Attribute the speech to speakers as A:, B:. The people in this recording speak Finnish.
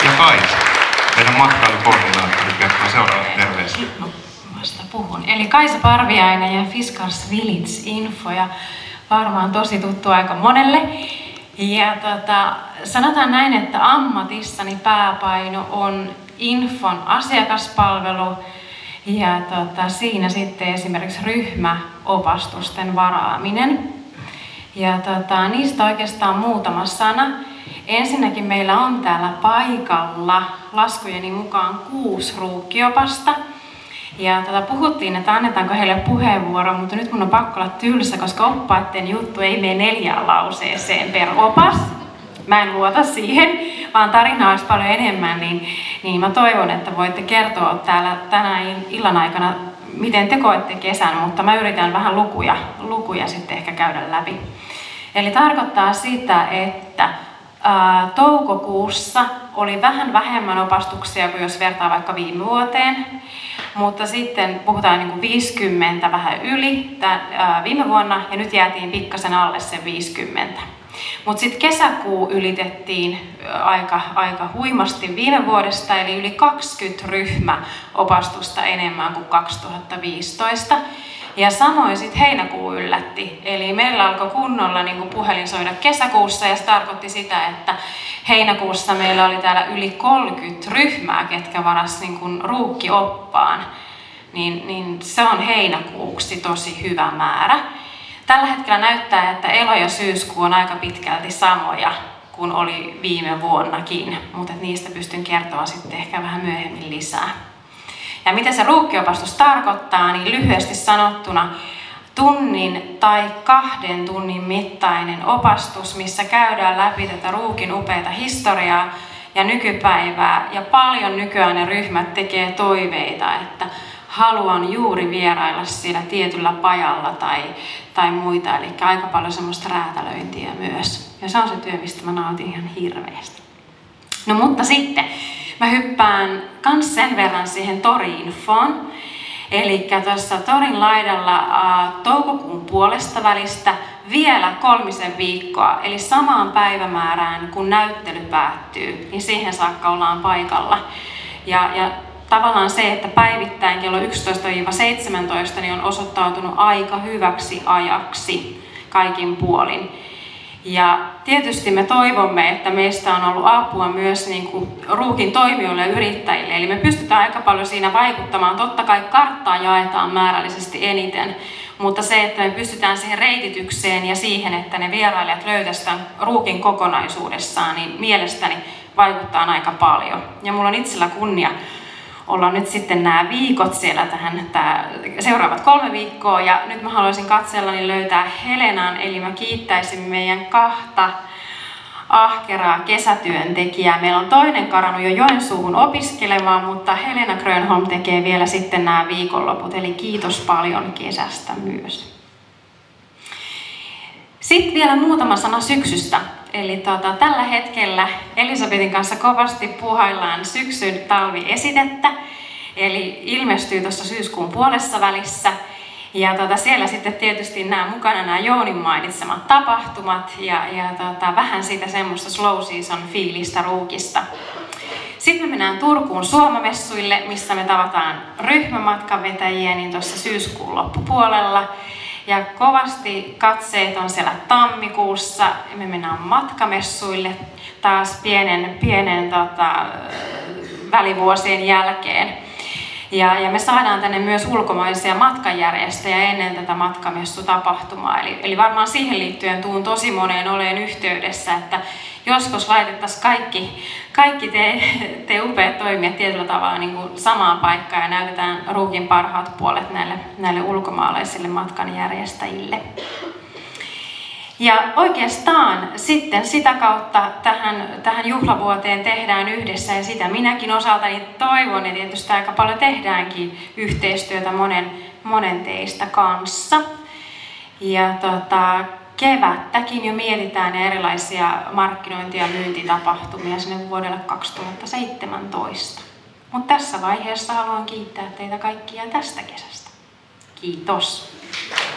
A: Ja Kaisa, meidän matkailukoordinaattori, kertoo seuraavat terveiset.
B: No, vasta puhun. Eli Kaisa Parviainen ja Fiskars Village Info, ja varmaan tosi tuttu aika monelle. Ja sanotaan näin, että ammatissani pääpaino on Infon asiakaspalvelu ja siinä sitten esimerkiksi ryhmäopastusten varaaminen. Ja niistä oikeastaan muutama sana. Ensinnäkin meillä on täällä paikalla laskujeni mukaan 6 ruukkiopasta. Ja puhuttiin, että annetaanko heille puheenvuoro, mutta nyt mun on pakko olla tylsä, koska oppaiden juttu ei mene 4 lauseeseen per opas. Mä en luota siihen, vaan tarinaa olisi paljon enemmän, niin mä toivon, että voitte kertoa täällä tänään illan aikana, miten te koette kesän, mutta mä yritän vähän lukuja sitten ehkä käydä läpi. Eli tarkoittaa sitä, että toukokuussa oli vähän vähemmän opastuksia kuin jos vertaa vaikka viime vuoteen, mutta sitten puhutaan niin kuin 50 vähän yli viime vuonna ja nyt jäätiin pikkasen alle sen 50. Mutta sitten kesäkuu ylitettiin aika huimasti viime vuodesta, eli yli 20 ryhmäopastusta enemmän kuin 2015. Ja samoin sitten heinäkuu yllätti, eli meillä alkoi kunnolla niin kuin puhelin soida kesäkuussa, ja se tarkoitti sitä, että heinäkuussa meillä oli täällä yli 30 ryhmää, ketkä varas niin kuin ruukkioppaan, niin se on heinäkuuksi tosi hyvä määrä. Tällä hetkellä näyttää, että elo- ja syyskuu on aika pitkälti samoja kuin oli viime vuonnakin, mutta niistä pystyn kertoa sitten ehkä vähän myöhemmin lisää. Ja mitä se ruukkiopastus tarkoittaa, niin lyhyesti sanottuna tunnin tai 2 tunnin mittainen opastus, missä käydään läpi tätä ruukin upeata historiaa ja nykypäivää. Ja paljon nykyään ne ryhmät tekee toiveita, että haluan juuri vierailla siellä tietyllä pajalla tai muita. Eli aika paljon semmoista räätälöintiä myös. Ja se on se työ, mistä mä nautin ihan hirveästi. No mutta sitten mä hyppään kans sen verran siihen tori-infoon. Eli tuossa torin laidalla toukokuun puolesta välistä vielä 3 viikkoa, eli samaan päivämäärään kun näyttely päättyy, niin siihen saakka ollaan paikalla. Ja tavallaan se, että päivittäin kello 11-17 niin on osoittautunut aika hyväksi ajaksi kaikin puolin. Ja tietysti me toivomme, että meistä on ollut apua myös niin kuin ruukin toimijoille ja yrittäjille. Eli me pystytään aika paljon siinä vaikuttamaan. Totta kai karttaa jaetaan määrällisesti eniten, mutta se, että me pystytään siihen reititykseen ja siihen, että ne vierailijat löytäisivät tämän ruukin kokonaisuudessaan, niin mielestäni vaikuttaa aika paljon. Ja mulla on itsellä kunnia olla nyt sitten nämä viikot siellä seuraavat 3 viikkoa, ja nyt mä haluaisin katsellani löytää Helenan, eli mä kiittäisin meidän 2 ahkeraa kesätyöntekijää. Meillä on toinen karannut jo Joensuuhun opiskelemaan, mutta Helena Grönholm tekee vielä sitten nämä viikonloput, eli kiitos paljon kesästä myös. Sitten vielä muutama sana syksystä. Eli tällä hetkellä Elisabetin kanssa kovasti puuhaillaan syksyn talviesitettä. Eli ilmestyy tuossa syyskuun puolessa välissä. Ja siellä sitten tietysti mukana nämä Joonin mainitsemat tapahtumat ja vähän siitä semmoista slow season fiilistä ruukista. Sitten me mennään Turkuun Suomamessuille, missä me tavataan ryhmämatkanvetäjiä niin tuossa syyskuun loppupuolella. Ja kovasti katseet on siellä tammikuussa. Me mennään matkamessuille taas pienen välivuosien jälkeen. Ja me saadaan tänne myös ulkomaisia matkanjärjestäjiä ennen tätä matkamessutapahtumaa. Eli varmaan siihen liittyen tuun tosi moneen oleen yhteydessä, että joskus laitettaisiin kaikki te upeat toimijat tietyllä tavalla niin kuin samaan paikkaan ja näytetään ruukin parhaat puolet näille ulkomaalaisille matkanjärjestäjille. Ja oikeastaan sitten sitä kautta tähän juhlavuoteen tehdään yhdessä, ja sitä minäkin osaltani toivon, ja tietysti aika paljon tehdäänkin yhteistyötä monen teistä kanssa. Ja kevättäkin jo mietitään erilaisia markkinointi- ja myyntitapahtumia sinne vuodelle 2017. Mutta tässä vaiheessa haluan kiittää teitä kaikkia tästä kesästä. Kiitos!